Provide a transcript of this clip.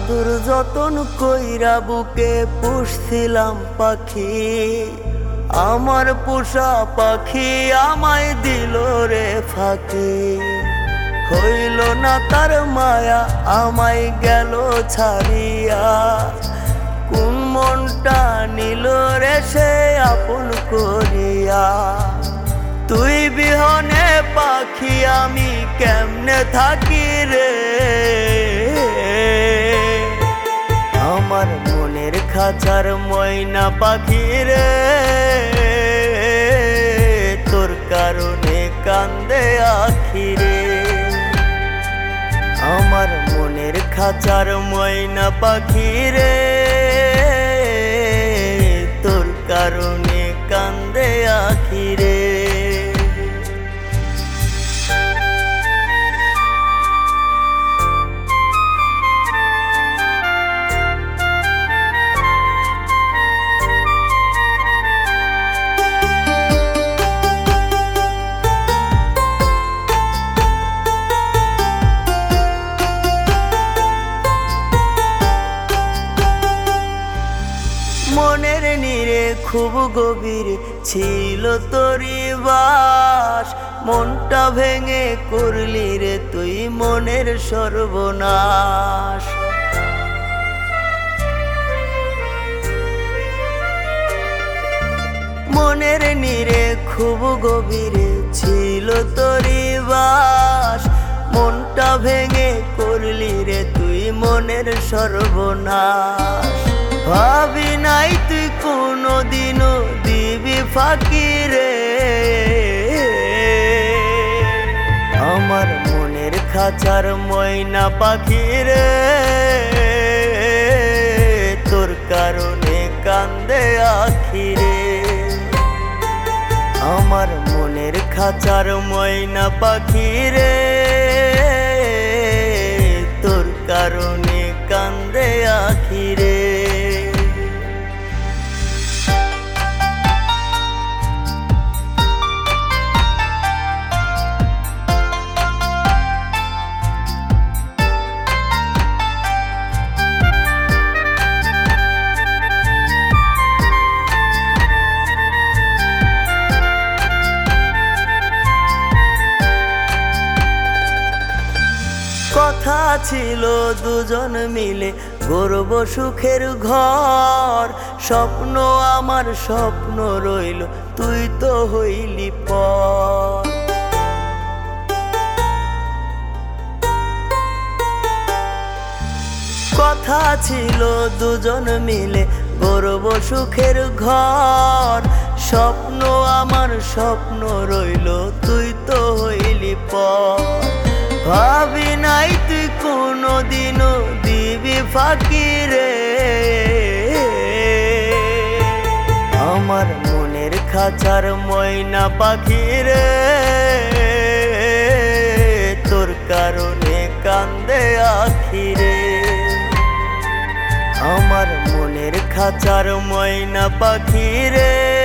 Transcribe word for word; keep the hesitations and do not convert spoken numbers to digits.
আদর যতন কইরা বুকে পুষছিলাম পাখি, আমার পোষা পাখি আমায় দিল রে ফাঁকি। হইল না তার মায়া আমায় গেল ছাড়িয়া, কোন মনটা নিল রে সে আপন করিয়া। তুই বিহনে পাখি আমি কেমনে থাকি রে, আমার মনের খাঁচার ময়না পাখি রে, তোর কারণে কান্দে আখি রে। আমার মনের খাঁচার ময়না পাখি রে, তোর কারণে কান্দে আখি রে। মনের নীরে খুব গভীর ছিল তোরি বাস, মনটা ভেঙে করলি রে তুই মনের সর্বনাশ। মনের নীরে খুব গভীর ছিল তোরি বাস, মনটা ভেঙে করলি রে তুই মনের সর্বনাশ। ভাবি নাই তুই কোনো দিনও দিবি ফাঁকি রে, আমার মনের খাঁচার ময়না পাখি রে, তোর কারণে কান্দে আখি রে। আমার মনের খাঁচার ময়না পাখি রে, তোর কারণে কান্দে আখি রে। কথা ছিল দুজন মিলে গড়ব সুখের ঘর, স্বপ্ন আমার স্বপ্ন রইল তুই তো হইলি পর। কথা ছিল দুজন মিলে গড়ব সুখের ঘর, স্বপ্ন আমার স্বপ্ন রইল তুই তো হইলি পর। ভাবি নাই তুই কোনো দিনও দিবি ফাঁকি রে, আমার মনের খাঁচার ময়না পাখি রে, তোর কারণে কান্দে আখি রে। আমার মনের খাঁচার ময়না পাখি রে,